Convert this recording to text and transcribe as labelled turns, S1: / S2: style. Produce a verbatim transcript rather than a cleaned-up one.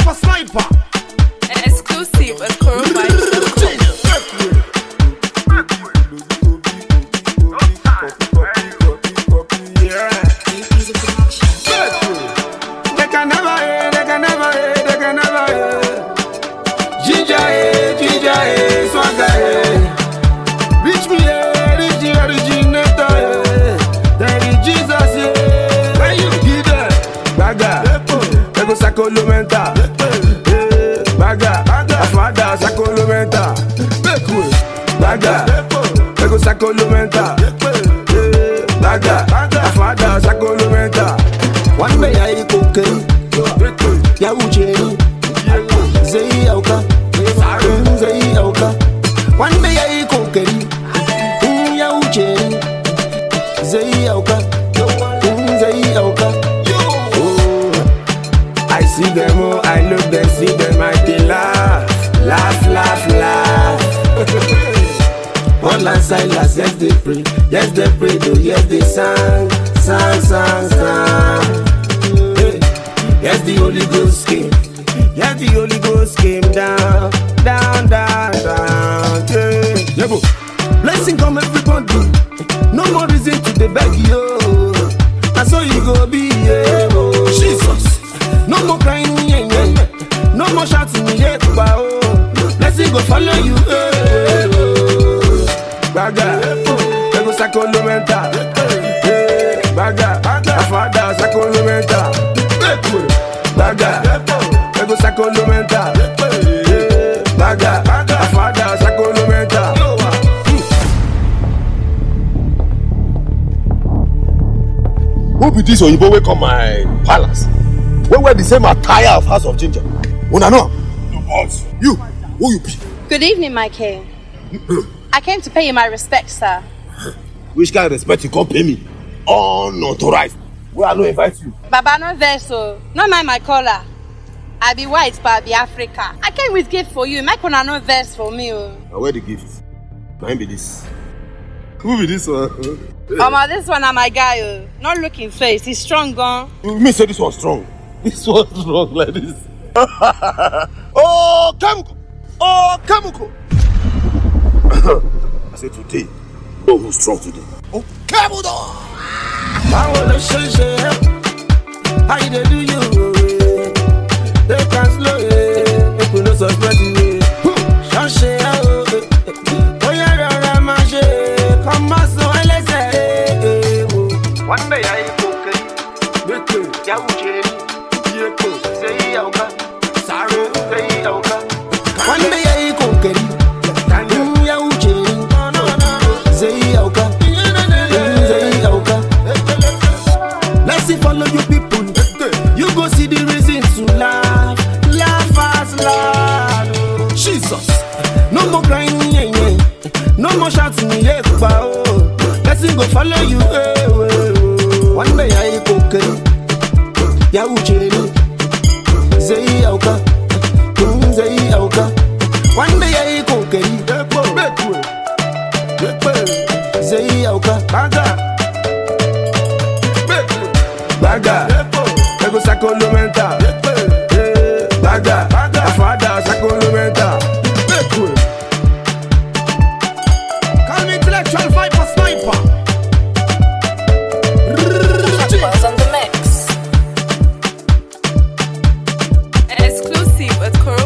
S1: Viper Sniper.
S2: Exclusive at Coral Vibes dot com.
S1: They can never hear, they can never hear, they can never hear. Ginger, eh, ginger, eh, swagger, eh. Reach me, eh, reach the originator, eh. There is Jesus, eh. Where you get it? Baga, they go sacolomenta. Baga, afada sacolomenta. Baga, they go sacolomenta. Baga, afada sacolomenta.
S3: One day I cook it, ya ucheri, zei auka, zei auka. One day I cook it, ya ucheri, zei auka, zei auka.
S1: I see them, oh, I look them, see them, I they laugh, laugh, laugh, laugh.
S3: All and silence, yes they pray, yes they pray, though yes they sang, sang, sang, sang.
S1: Yes, the Holy Ghost came. Yes, the Holy Ghost came down, down, down, down. Yeah, yeah, bro.
S3: Blessing come everybody. No more reason to the beg yo. And so you go be yeah, oh.
S1: Jesus.
S3: No more crying, yeah, yeah. No more shouting, yeah, oh. Blessing go follow you. Yeah, oh.
S1: Baga, ego sacolomenta. Baga, afada sacolomenta. Baga, ego sacolomenta. Baga, afada sacolomenta.
S4: Who be this Oyibo wey come my palace? Wey wear the same attire of House of Ginger? Una know? No, boss. You, who you be?
S5: Good evening, my king. I came to pay you my respects, sir.
S4: Which kind of respect you come pay me? Unauthorized. Where I no invite you.
S5: Baba, no verso. No mind my color. I be white, but I be Africa. I came with gift for you. Make una no verse for me. Oh.
S4: Now where the gift? Mine be this. Who be this one?
S5: Mama, this one are my guy. Oh. Not looking face. He's strong, gone.
S4: Me say this one strong. This one strong like this. Oh, Kemuko! Oh, Kemuko! I say today. Oh, who's strong today? Oh, Kemuko!
S3: I wanna show you how you do you. They can slow it. If you no suspect you. Show oh yeah, Ramaje. Come on, so let's say. One day I cook it. Ya ucheri. Say auka. Sorry, say auka. One day I cook it. Ya ucheri. Say auka. Say auka. Let's see follow you people. You go see the reason to laugh. Laugh as loud.
S1: Jesus.
S3: No more crying, yeah, yeah. No more shouting, yeah, oh. Let's go follow you, eh, eh. One day I cook it. Ya ucheri. Zei auka. Zei auka. One day I cook it. Zei auka.
S1: Baga. Baga, ego sacolomenta. Baga, afada sacolomenta. Call me intellectual Viper Sniper.
S2: Buzz on the mix. Exclusive at Coral